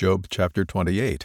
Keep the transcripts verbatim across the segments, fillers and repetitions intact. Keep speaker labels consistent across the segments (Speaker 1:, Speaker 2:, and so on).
Speaker 1: Job chapter twenty-eight.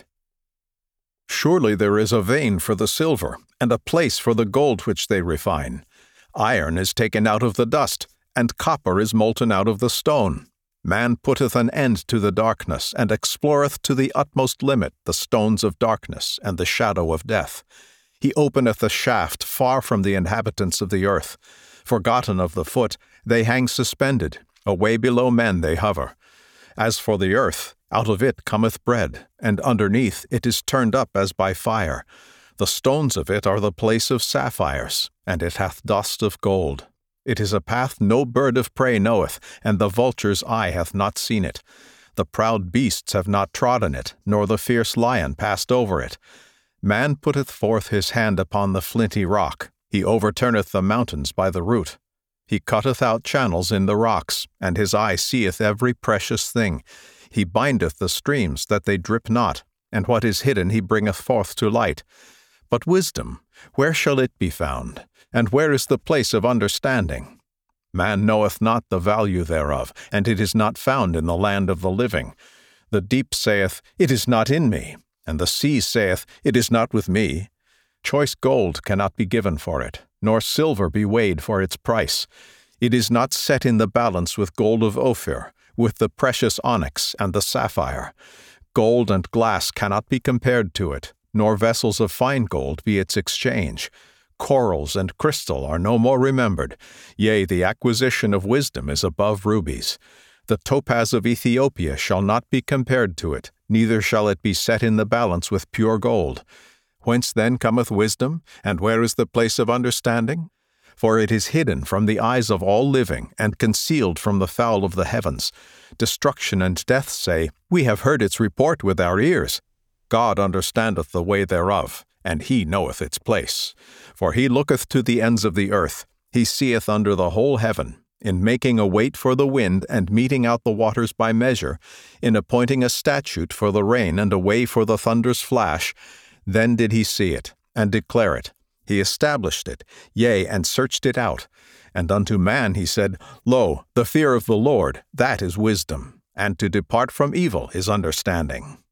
Speaker 1: Surely there is a vein for the silver, and a place for the gold which they refine. Iron is taken out of the dust, and copper is molten out of the stone. Man putteth an end to the darkness, and exploreth to the utmost limit the stones of darkness and the shadow of death. He openeth a shaft far from the inhabitants of the earth. Forgotten of the foot, they hang suspended, away below men they hover. As for the earth, out of it cometh bread, and underneath it is turned up as by fire. The stones of it are the place of sapphires, and it hath dust of gold. It is a path no bird of prey knoweth, and the vulture's eye hath not seen it. The proud beasts have not trodden it, nor the fierce lion passed over it. Man putteth forth his hand upon the flinty rock. He overturneth the mountains by the root. He cutteth out channels in the rocks, and his eye seeth every precious thing. He bindeth the streams that they drip not, and what is hidden he bringeth forth to light. But wisdom, where shall it be found? And where is the place of understanding? Man knoweth not the value thereof, and it is not found in the land of the living. The deep saith, It is not in me, and the sea saith, It is not with me. Choice gold cannot be given for it, nor silver be weighed for its price. It is not set in the balance with gold of Ophir, with the precious onyx and the sapphire. Gold and glass cannot be compared to it, nor vessels of fine gold be its exchange. Corals and crystal are no more remembered. Yea, the acquisition of wisdom is above rubies. The topaz of Ethiopia shall not be compared to it, neither shall it be set in the balance with pure gold. Whence then cometh wisdom, and where is the place of understanding? For it is hidden from the eyes of all living, and concealed from the fowl of the heavens. Destruction and death say, We have heard its report with our ears. God understandeth the way thereof, and he knoweth its place. For he looketh to the ends of the earth, he seeth under the whole heaven, in making a weight for the wind, and meting out the waters by measure, in appointing a statute for the rain, and a way for the thunder's flash. Then did he see it, and declare it. He established it, yea, and searched it out. And unto man he said, Lo, the fear of the Lord, that is wisdom, and to depart from evil is understanding.